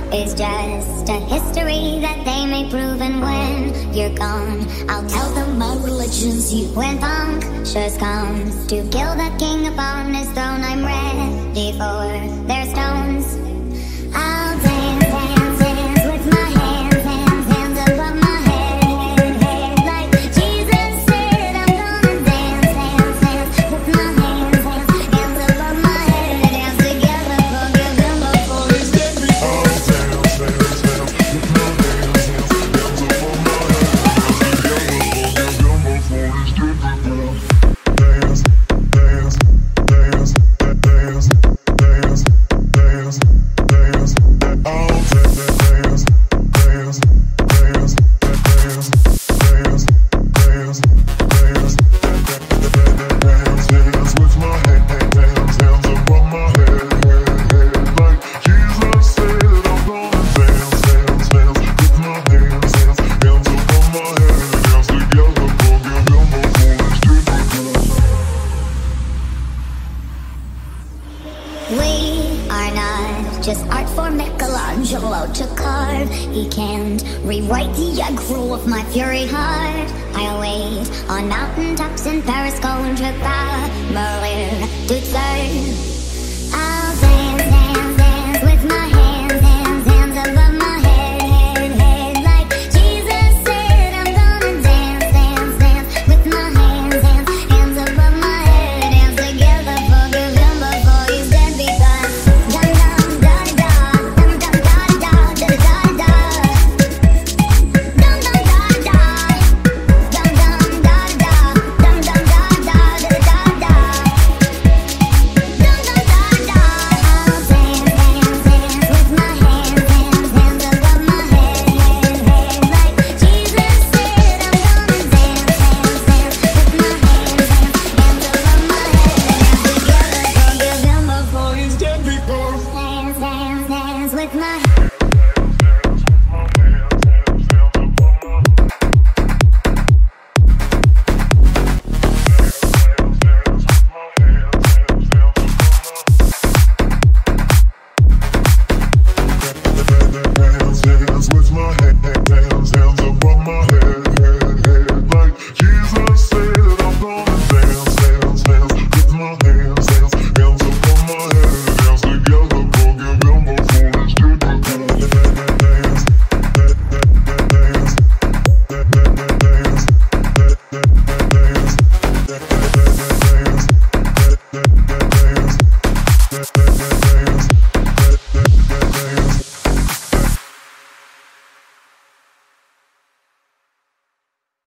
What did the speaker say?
is just a history that they may prove. And when you're gone, I'll tell them my religion's you. When punctures comes to kill the king upon his throne, I'm ready for their stones. I'll dance, dance, dance with my hands, hands, hands above my head, head, like Jesus said. I'm gonna dance, dance, dance with my hands, hands, hands above my head. Dance together, forgive him before he's dead. I'll dance, dance, dance with my hands, hands, hands above my head. Dance together, forgive him before he's dead. Dance, dance, dance, dance, dance, dance, dance. I'll dance, dance, dance, dance, dance, dance, dance, dance, dance with my hands, hands above my head, head, like Jesus said. I'm gonna dance, dance, dance with my hands, hands above my head. Dance together, forgive him before he's dead. We are not just art for Michelangelo to carve. He can't rewrite the aggro of my fury heart. I'll wait on mountaintops in Paris, going to Maria to serve.